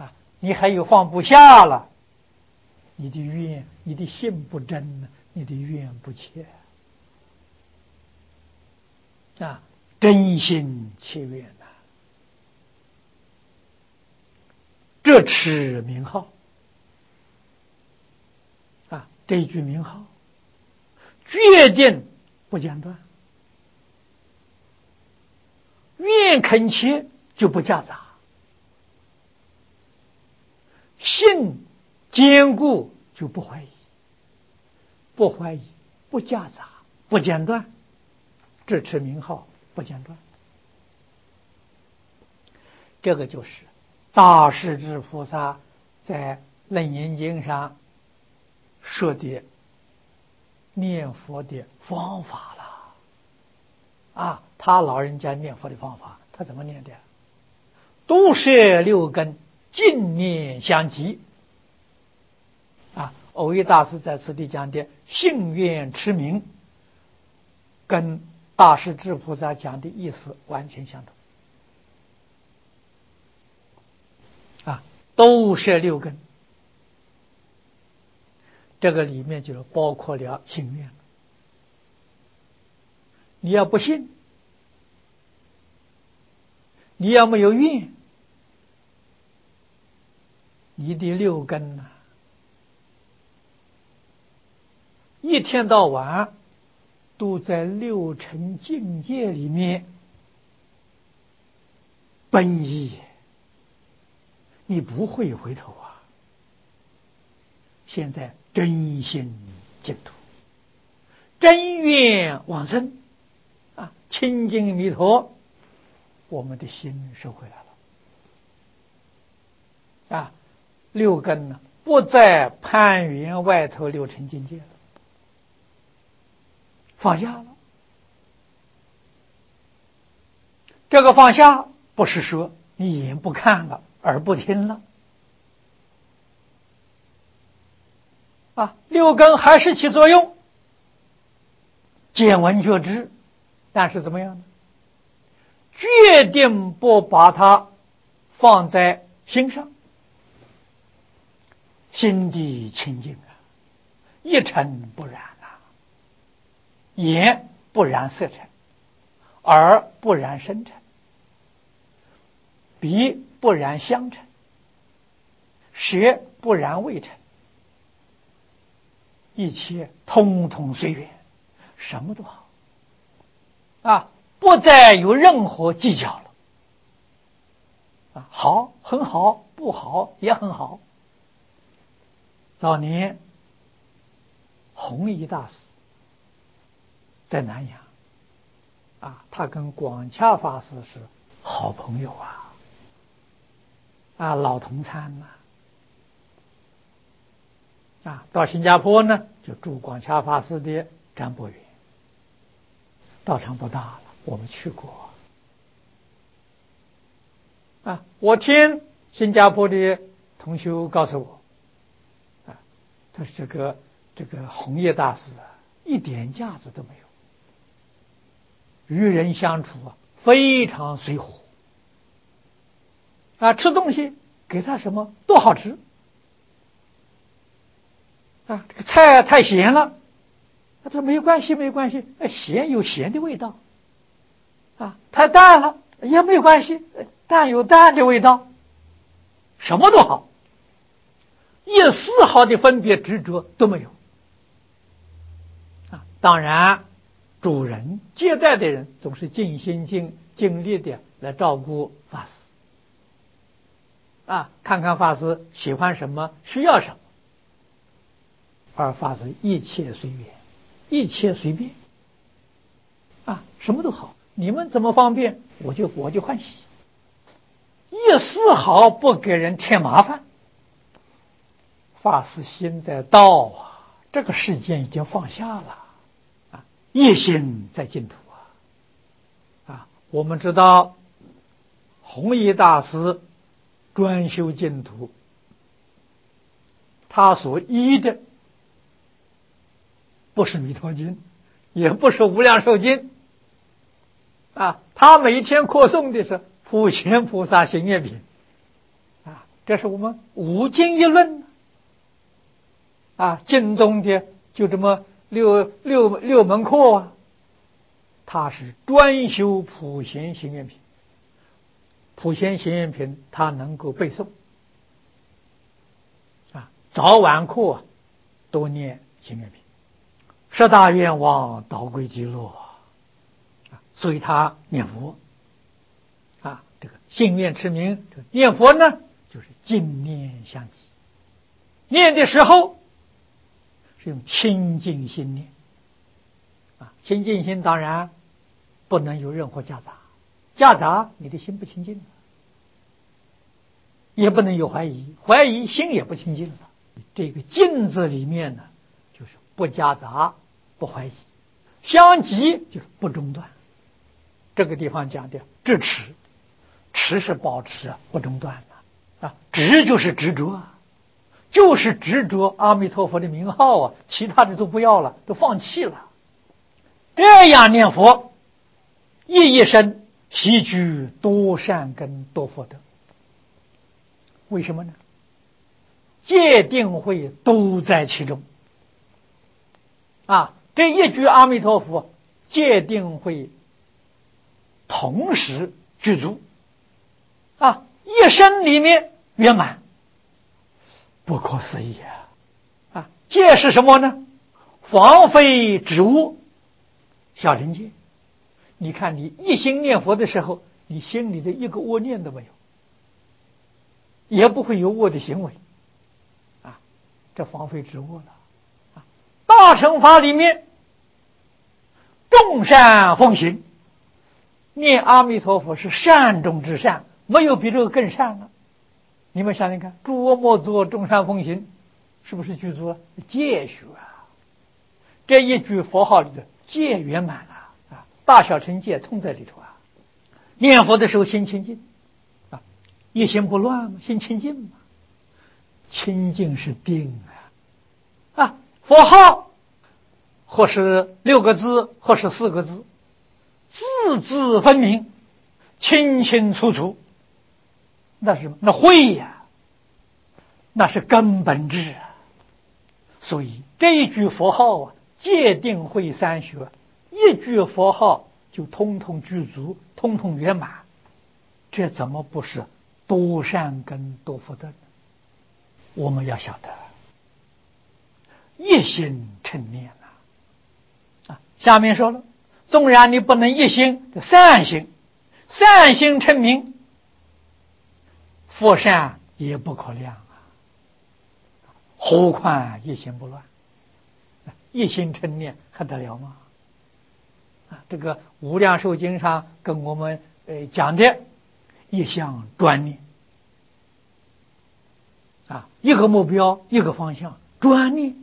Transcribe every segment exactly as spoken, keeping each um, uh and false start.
啊，你还有放不下了，你的愿，你的心不真，你的愿不切啊，真心切愿呐、啊，这持名号啊，这一句名号决定不间断，愿恳切就不夹杂，信坚固就不怀疑，不怀疑不夹杂不间断，这持名号不间断，这个就是大势至菩萨在楞严经上说的念佛的方法了啊！他老人家念佛的方法，他怎么念的？都摄六根，净念相继啊！藕益大师在此地讲的信愿持名，跟大势至菩萨讲的意思完全相同啊！都摄六根，这个里面就包括了信愿。你要不信，你要没有愿，你的六根呢、啊，一天到晚都在六尘境界里面奔逸，你不会回头啊！现在真心净土，真愿往生啊，清净弥陀，我们的心收回来了啊！六根呢，不再攀缘外头六尘境界了，放下了。这个放下不是说你眼不看了，耳不听了啊，六根还是起作用，见闻觉知，但是怎么样呢？决定不把它放在心上，心地清净啊，一尘不染啊，眼不染色尘，耳不染声尘，鼻不染香尘，舌不染味尘，一切通通随缘，什么都好啊，不再有任何计较了啊，好很好，不好也很好。早年弘一大师在南阳啊，他跟广洽法师是好朋友啊，啊老同参呐、啊，啊到新加坡呢就住广洽法师的占卜园，道场不大了，我们去过啊。我听新加坡的同修告诉我，啊，他说这个这个弘一大师啊，一点架子都没有，与人相处啊非常随和啊，吃东西给他什么都好吃啊，这个菜太咸了，他说没关系没关系，咸有咸的味道啊，太淡了也没有关系，淡有淡的味道，什么都好，一丝毫的分别执着都没有啊。当然主人接待的人总是尽心尽尽力的来照顾法师啊，看看法师喜欢什么需要什么，而法师一切随缘，一切随便啊，什么都好，你们怎么方便我就我就欢喜，一丝毫不给人添麻烦。法师心在道啊，这个世间已经放下了啊，一心在净土啊啊！我们知道弘一大师专修净土，他所依的不是弥陀经，也不是无量寿经啊，他每天扩诵的是普贤菩萨行愿品啊， 这是我们五经一论啊，经中的就这么六六六门课啊，它是专修普贤行愿品，普贤行愿品它能够背诵啊，早晚课啊多念行愿品，十大愿望导归极乐啊，所以他念佛啊，这个信愿持名，这个念佛呢就是净念相继，念的时候是用清净心念啊，清净心当然不能有任何夹杂，夹杂你的心不清净了，也不能有怀疑，怀疑心也不清净了。这个净字里面呢，就是不夹杂，不怀疑，相继就是不中断。这个地方讲的执持，持是保持不中断的啊，执就是执着啊，就是执着阿弥陀佛的名号啊，其他的都不要了，都放弃了。这样念佛，一一生悉具多善根多福德。为什么呢？戒定慧都在其中啊！这一句阿弥陀佛，戒定慧同时具足啊，一生里面圆满，不可思议啊！啊，戒是什么呢？防非止恶，小乘戒。你看，你一心念佛的时候，你心里的一个恶念都没有，也不会有恶的行为啊，这防非止恶了啊！大乘法里面，众善奉行，念阿弥陀佛是善中之善，没有比这个更善了。你们想想看，诸恶莫作，众善奉行，是不是具足了戒学啊？这一句佛号里的戒圆满了啊，大小乘戒通在里头啊。念佛的时候心清净啊，一心不乱嘛，心清净嘛，清净是定啊啊，佛号或是六个字，或是四个字，字字分明，清清楚楚，那是那慧呀、啊，那是根本智啊。所以这一句佛号啊，戒定慧三学，一句佛号就通通具足，通通圆满，这怎么不是多善根多福德呢？我们要晓得，一心称念啊！啊，下面说了，纵然你不能一心，善心，善心称名，佛善也不可量啊！何况一心不乱，一心称念还得了吗？啊，这个《无量寿经》上跟我们呃讲的，一向专念啊，一个目标，一个方向，专念，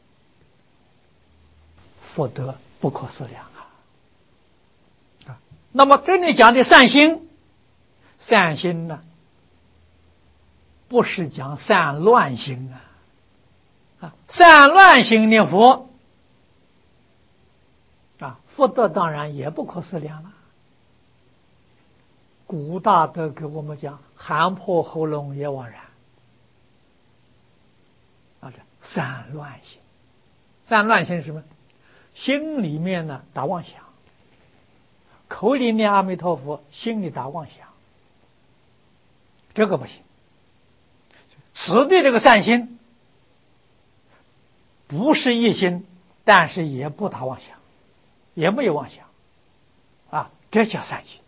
福德不可思量啊！啊，那么这里讲的善心，善心呢，不是讲善乱心啊！啊，善乱心念佛啊，福德当然也不可思量了。古大德给我们讲，喊破喉咙也枉然啊！这善乱心，善乱心是什么？心里面呢打妄想，口里念阿弥陀佛，心里打妄想，这个不行。此地这个善心，不是一心，但是也不打妄想，也没有妄想啊，这叫善心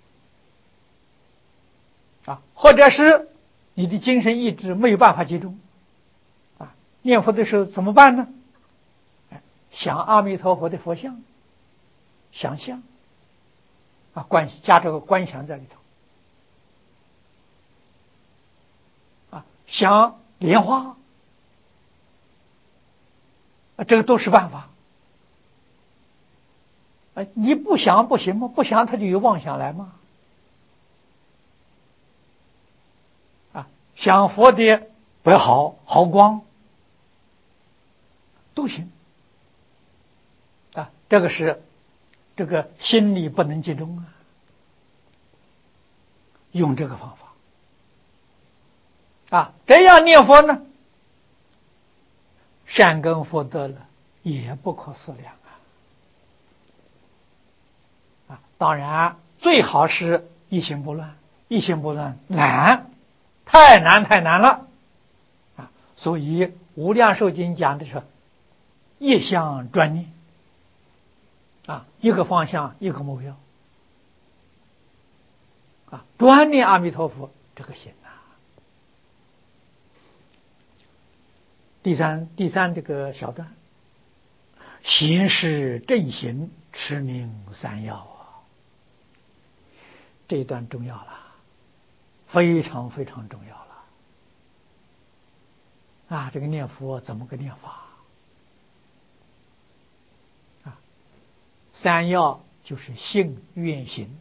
啊。或者是你的精神意志没有办法集中啊，念佛的时候怎么办呢？想阿弥陀佛的佛像，想象啊，观加这个观想在里头啊，想莲花啊，这个都是办法。哎，你不想不行吗？不想他就有妄想来吗？啊，想佛的为好好光都行啊，这个是这个心里不能集中啊，用这个方法啊，这样念佛呢，善根福德了也不可思量啊！啊，当然最好是一心不乱，一心不乱难，太难太难了啊！所以《无量寿经》讲的是一向专念啊，一个方向，一个目标啊，专念阿弥陀佛这个心呐。第三第三这个小段，行是正行，持名三要啊，这一段重要了，非常非常重要了啊！这个念佛怎么个念法啊？三要就是信愿行，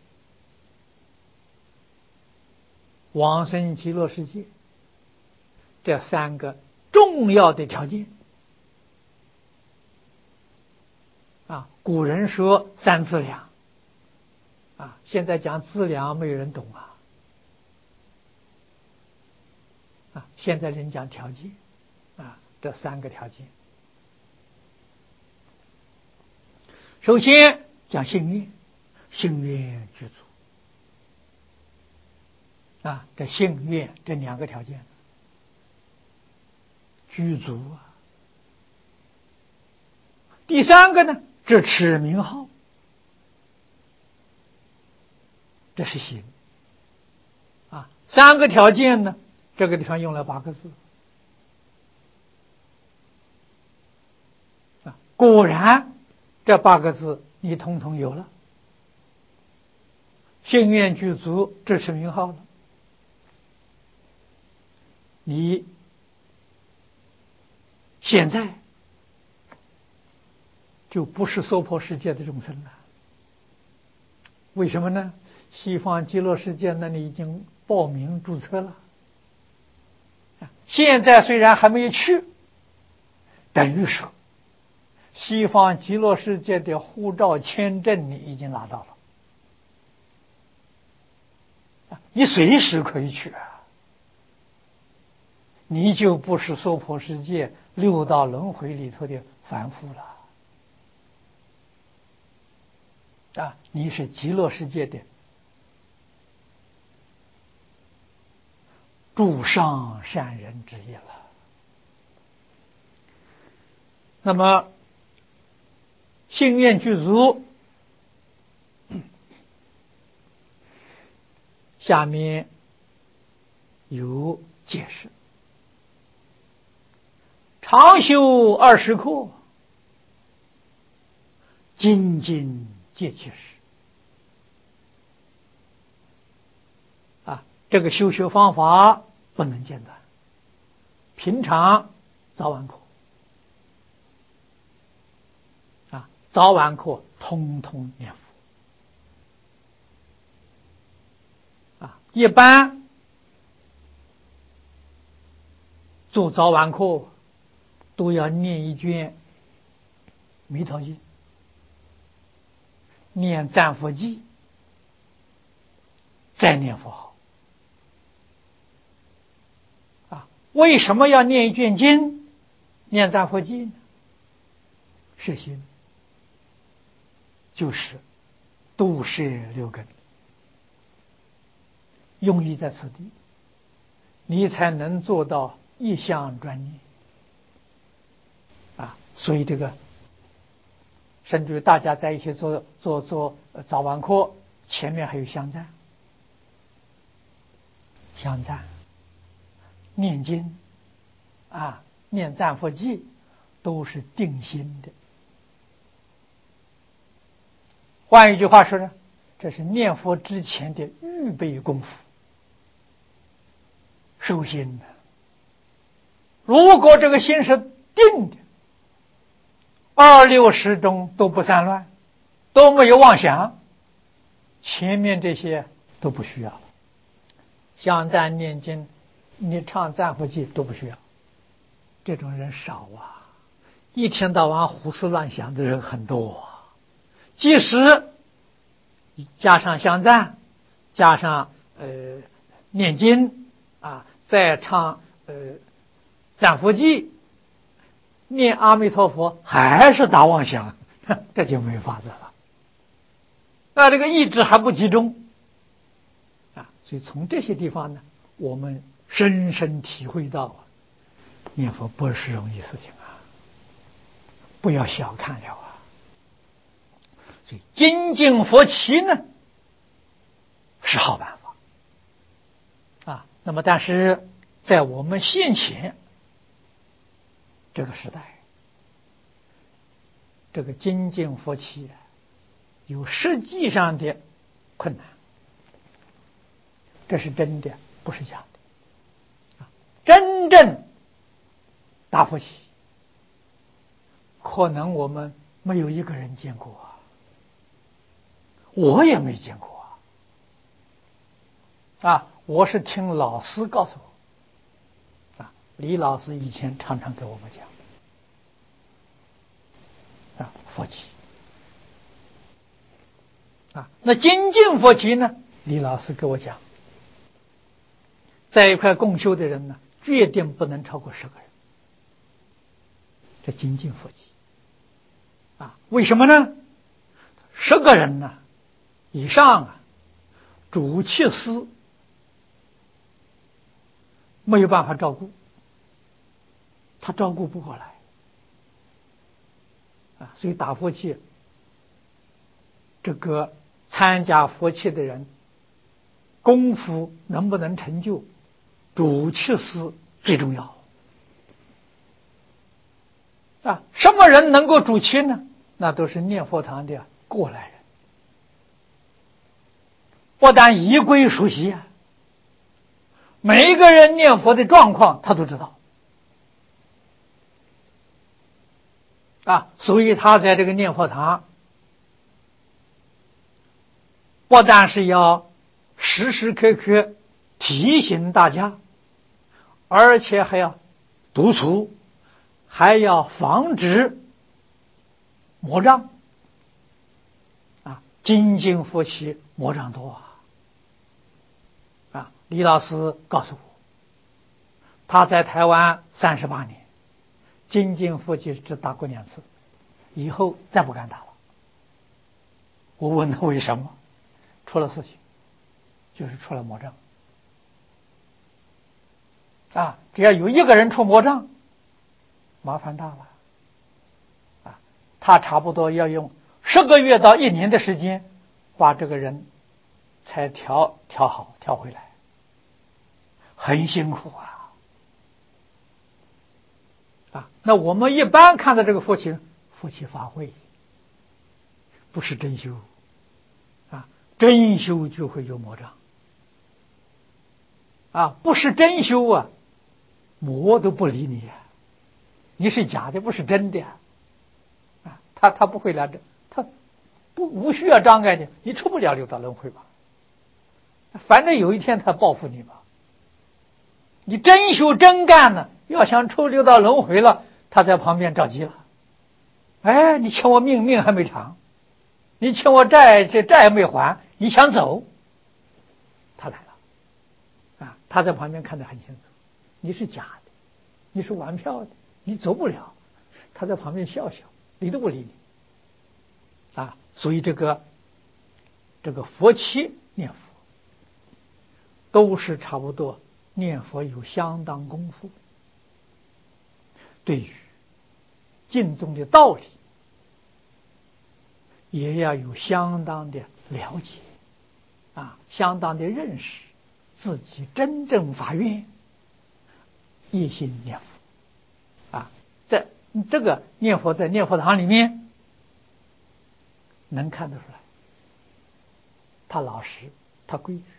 往生极乐世界这三个重要的条件啊，古人说三资粮啊，现在讲资粮没有人懂啊啊，现在人讲条件啊，这三个条件。首先讲信愿，信愿具足啊，这信愿这两个条件具足啊。第三个呢，这持名号，这是行啊。三个条件呢，这个地方用了八个字啊。果然这八个字你统统有了，信愿具足，这持名号了，你现在就不是娑婆世界的众生了。为什么呢？西方极乐世界那里已经报名注册了，现在虽然还没有去，等于说西方极乐世界的护照签证你已经拿到了，你随时可以去啊，你就不是娑婆世界六道轮回里头的凡夫了啊，你是极乐世界的诸上善人之一了。那么信愿具足，下面有解释：常修二十课，精进戒其事啊，这个修学方法不能间断，平常早晚课啊，早晚课通通念佛啊。一般做早晚课都要念一卷弥陀经，念赞佛记，再念佛号啊。为什么要念一卷经，念赞佛记呢？是心，就是度摄六根，用意在此地，你才能做到一向专念啊。所以这个甚至于大家在一起做做做早晚课，前面还有香赞，香赞念经啊，念赞佛记都是定心的。换一句话说呢，这是念佛之前的预备功夫，收心的。如果这个心是定的，二六时中都不散乱，都没有妄想，前面这些都不需要，香赞念经，你唱赞佛记都不需要。这种人少啊，一天到晚胡思乱想的人很多啊。即使加上香赞，加上呃念经啊， 再唱呃赞佛偈，念阿弥陀佛还是打妄想，这就没法子了。那这个意志还不集中啊，所以从这些地方呢，我们深深体会到啊，念佛不是容易事情啊，不要小看了啊。所以精进佛起呢是好办法啊。那么但是在我们现前这个时代，这个精进佛起有实际上的困难，这是真的，不是假的。真正大佛起，可能我们没有一个人见过啊，我也没见过啊。啊，我是听老师告诉我，啊，李老师以前常常给我们讲，啊，佛起。啊，那精进佛起呢？李老师给我讲，在一块共修的人呢，决定不能超过十个人。这精进佛起啊，为什么呢？十个人呢以上啊，主切司没有办法照顾，他照顾不过来啊，所以打佛七，这个参加佛七的人功夫能不能成就，主切司最重要啊。什么人能够主切呢？那都是念佛堂的过来人，不但仪规熟悉啊，每一个人念佛的状况他都知道啊，所以他在这个念佛堂不但是要时时刻刻提醒大家，而且还要督促，还要防止魔障啊，精进佛起魔障多啊。啊，李老师告诉我，他在台湾三十八年，精进佛起只打过两次，以后再不敢打了。我问他为什么，出了事情，就是出了魔障啊！只要有一个人出魔障，麻烦大了啊！他差不多要用十个月到一年的时间，把这个人才调调好调回来，很辛苦啊！啊，那我们一般看到这个佛起，佛起法会，不是真修啊，真修就会有魔障啊，不是真修啊，魔都不理你啊，你是假的，不是真的啊，啊他他不会来这，他不无需要障碍的，你出不了六道轮回吧？反正有一天他报复你吧。你真修真干呢，要想出六道轮回了，他在旁边着急了。哎，你欠我命，命还没偿；你欠我债，这债还没还，你想走，他来了。啊，他在旁边看得很清楚，你是假的，你是玩票的，你走不了。他在旁边笑笑，理都不理你。啊，所以这个这个佛七念佛，都是差不多。念佛有相当功夫，对于经中的道理也要有相当的了解啊，相当的认识，自己真正发愿一心念佛啊。在这个念佛在念佛堂里面能看得出来，他老实，他规矩，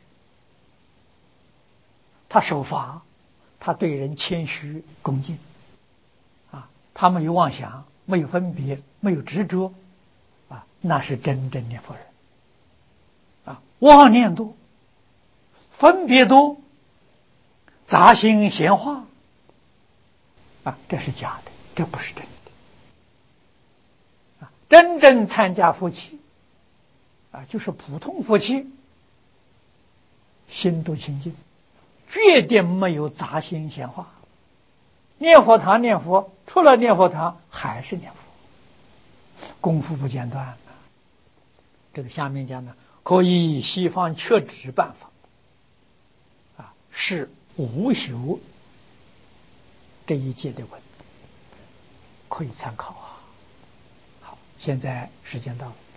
他守法，他对人谦虚恭敬啊，他没有妄想，没有分别，没有执着啊，那是真正念佛人啊。妄念多，分别多，杂心闲话啊，这是假的，这不是真的啊。真正参加佛七啊，就是普通佛七，心都清净， 绝对没有杂心闲话。念佛堂念佛，除了念佛堂还是念佛，功夫不间断。这个下面讲呢，可以西方确指办法，啊，是无修这一节的文，可以参考啊。好，现在时间到了。